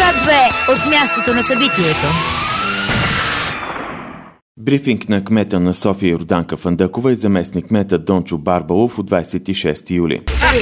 Булевард 2 от мястото на събитието. Брифинг на кмета на София Йорданка Фандъкова и заместник кмета Дончо Барбалов от 26 юли.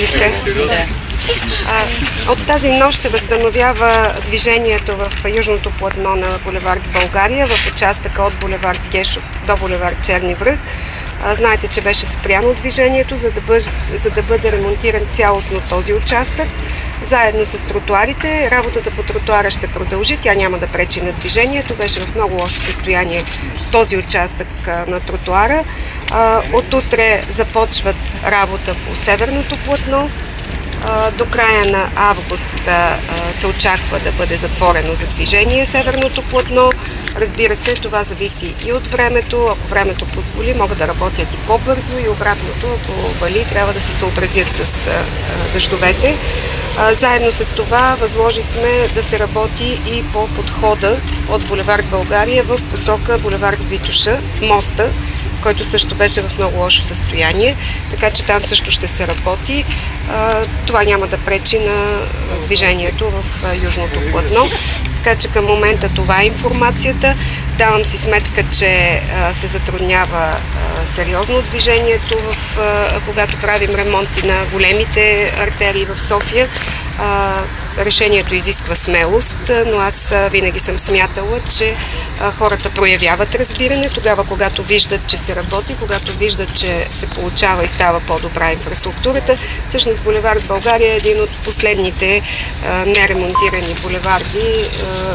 От тази нощ се възстановява движението в южното платно на булевард България, в участъка от булевард Гешов до булевард Черни връх. Знаете, че беше спряно движението, за да бъде ремонтиран цялостно този участък. Заедно с тротуарите, работата по тротуара ще продължи, тя няма да пречи на движението. Беше в много лошо състояние с този участък на тротуара. От утре започват работа по северното платно. До края на август се очаква да бъде затворено за движение северното платно. Разбира се, това зависи и от времето. Ако времето позволи, могат да работят и по-бързо, и обратното, ако вали, трябва да се съобразят с дъждовете. Заедно с това възложихме да се работи и по подхода от булевард България в посока булевард Витоша, моста, който също беше в много лошо състояние, така че там също ще се работи. Това няма да пречи на движението в южното платно. Така че към момента това е информацията. Давам си сметка, че се затруднява сериозно движението, когато правим ремонти на големите артерии в София. Решението изисква смелост, но аз винаги съм смятала, че хората проявяват разбиране тогава, когато виждат, че се работи, когато виждат, че се получава и става по-добра инфраструктурата. Всъщност булевард България е един от последните неремонтирани булеварди,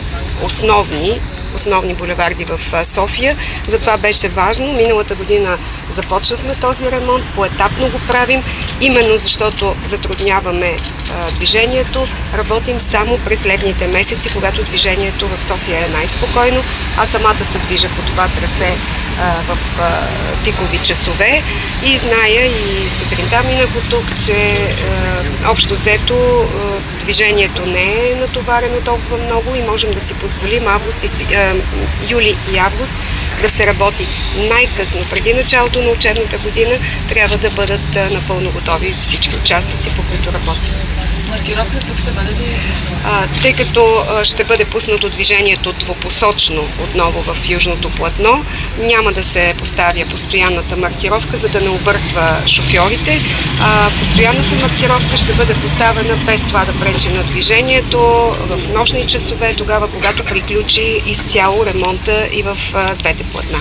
основни булеварди в София. Затова беше важно. Миналата година започнахме този ремонт, поетапно го правим, именно защото затрудняваме движението. Работим само през следните месеци, когато движението в София е най-спокойно. Аз самата се движа по това трасе в пикови часове и зная и сутринта минах от тук, че общо взето движението не е натоварено толкова много и можем да си позволим юли и август да се работи. Най-късно, преди началото на учебната година, трябва да бъдат напълно готови всички участъци, по които работим. Маркировката тук ще бъде ли? Тъй като ще бъде пуснато движението двупосочно отново в южното платно, няма да се поставя постоянната маркировка, за да не обърква шофьорите. Постоянната маркировка ще бъде поставена без това да пречи на движението в нощни часове, тогава когато приключи изцяло ремонта и в двете платна.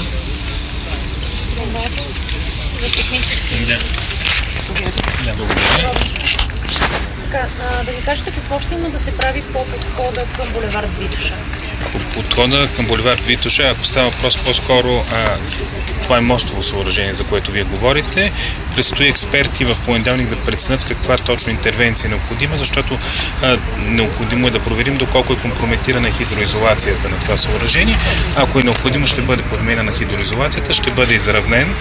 За технически. Да ни кажете какво ще има да се прави по подхода към булевард Витоша? По подхода към булевард Витоша, ако става въпрос по-скоро, това е мостово съоръжение, за което вие говорите. Предстои експерти в понеделник да преценят каква точно интервенция е необходима, защото необходимо е да проверим доколко е компрометирана хидроизолацията на това съоръжение. Ако е необходимо, ще бъде подменена хидроизолацията, ще бъде изравнен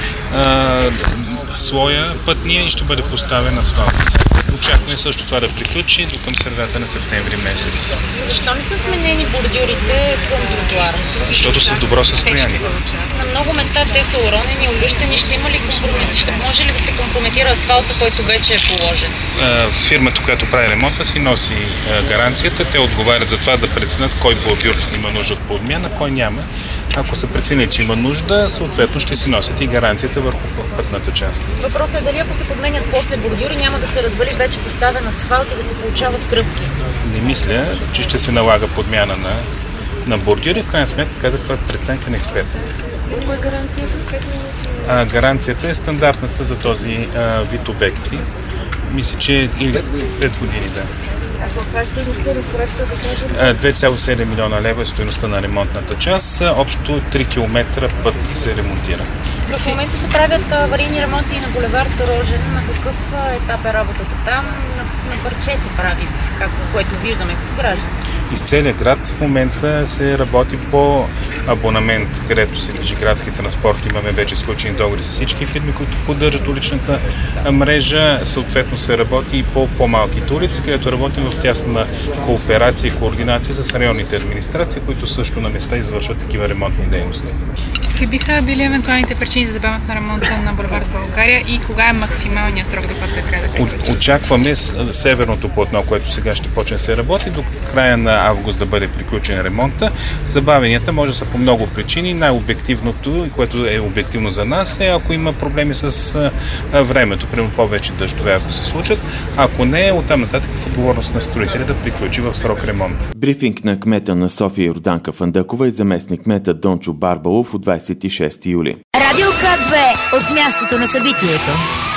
слоя пътния и ще бъде поставен асфалт. Очакваме също това да приключи до към средата на септември месец. Защо не са сменени бордюрите към тротуара? Защото са в добро състояние. На много места те са уронени, обръщани. Ще може ли да се компрометира асфалта, който вече е положен? Фирмата, която прави ремонта, си носи гаранцията. Те отговарят за това да преценят кой бордюр има нужда от подмяна, кой няма. Ако са преценили, че има нужда, съответно ще си носят и гаранцията върху пътната част. Въпросът е дали ако се подменят после бордюри, няма да се развали вече поставен асфалт и да се получават кръпки. Не мисля, че ще се налага подмяна на бордюри. В крайна сметка, казах, това е преценка на експертите. Кой е гаранцията? Гаранцията е стандартната за този вид обекти. Мисля, че или 5 години, да. Каква е стойността на проекта, да кажем? 2,7 милиона лева е стойността на ремонтната част. Общо 3 км път се ремонтира. В момента се правят аварийни ремонти и на булевард Рожен. На какъв етап е работата там? На парче се прави, което виждаме като граждани. Из целия град в момента се работи по абонамент, където се движи градски транспорт. Имаме вече сключени договори с всички фирми, които поддържат уличната мрежа. Съответно се работи и по по-малките улици, където работим в тясна кооперация и координация с районните администрации, които също на места извършват такива ремонтни дейности. Какви биха били евентуалните причини за забавянето на ремонта на булевард България и кога е максималният срок, до който трябва да приключи? Очакваме северното платно, което сега ще почне да се работи, до края на август да бъде приключен ремонта. Забавенията може да са по много причини. Най-обективното, което е обективно за нас, е ако има проблеми с времето, примерно повече дъждове, ако се случат. Ако не, оттам нататък в отговорност на строителя да приключи в срок ремонт. Брифинг на кмета на София Йорданка Фандъкова и заместник кмета Дончо Барбалов от 26 юли. Радио К2 от мястото на събитието.